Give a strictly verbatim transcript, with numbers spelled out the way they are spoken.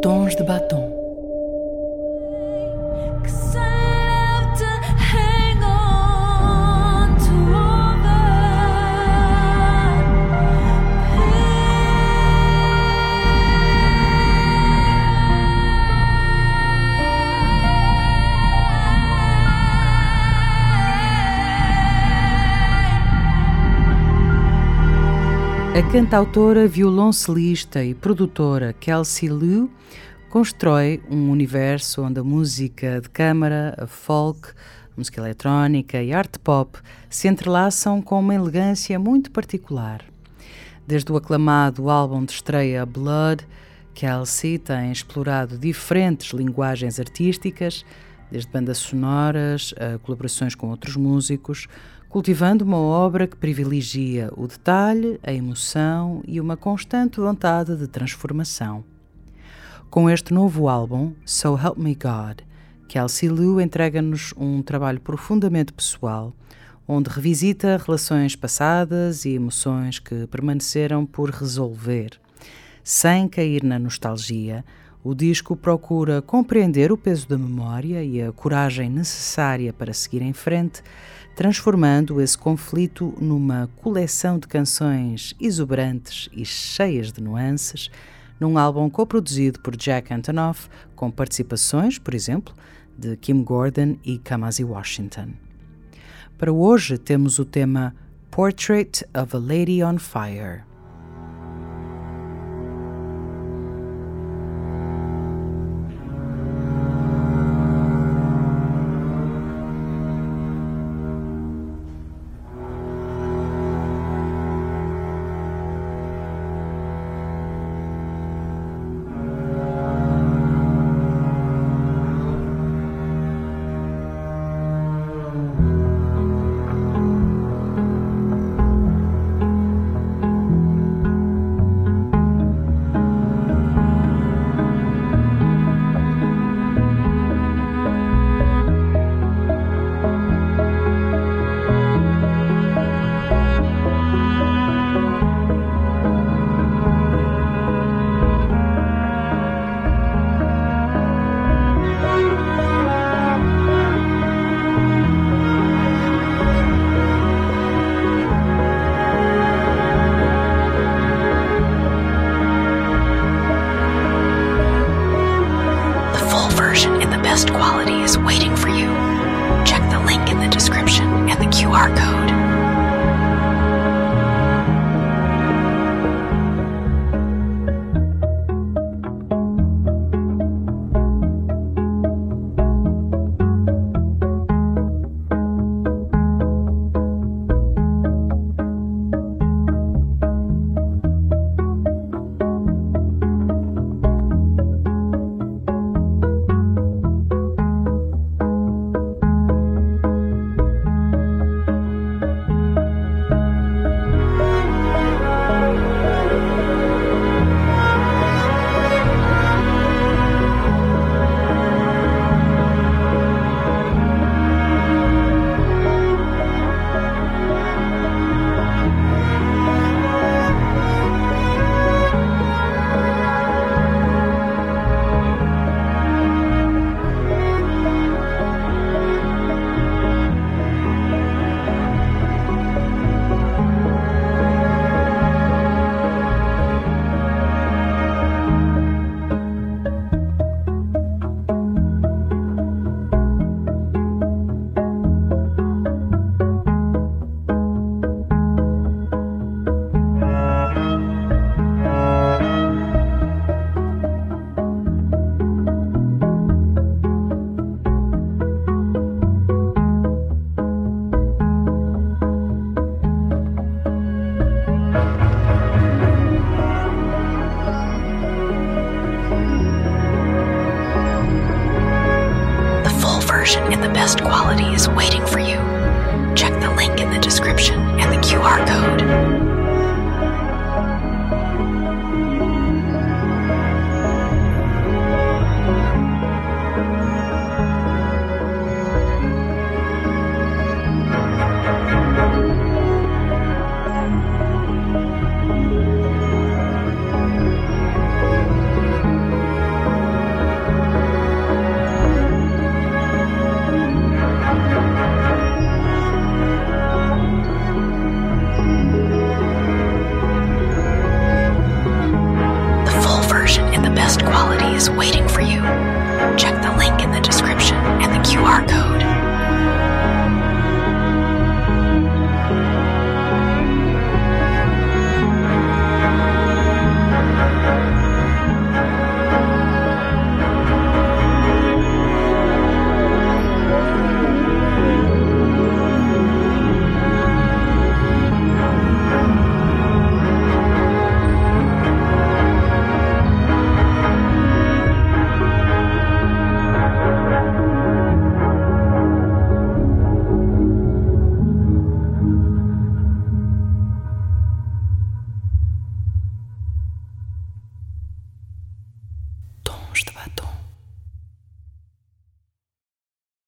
Tons de Batom. A cantautora, violoncelista e produtora Kelsey Liu constrói um universo onde a música de câmara, a folk, a música eletrónica e a arte pop se entrelaçam com uma elegância muito particular. Desde o aclamado álbum de estreia Blood, Kelsey tem explorado diferentes linguagens artísticas, desde bandas sonoras a colaborações com outros músicos, cultivando uma obra que privilegia o detalhe, a emoção e uma constante vontade de transformação. Com este novo álbum, So Help Me God, Kelsey Liu entrega-nos um trabalho profundamente pessoal, onde revisita relações passadas e emoções que permaneceram por resolver. Sem cair na nostalgia, o disco procura compreender o peso da memória e a coragem necessária para seguir em frente, transformando esse conflito numa coleção de canções exuberantes e cheias de nuances, num álbum coproduzido por Jack Antonoff, com participações, por exemplo, de Kim Gordon e Kamasi Washington. Para hoje temos o tema Portrait of a Lady on Fire. In the best quality is waiting for you. Check the link in the description and the Q R code. is waiting for you. Check the link in the description and the Q R code. Tons de batom.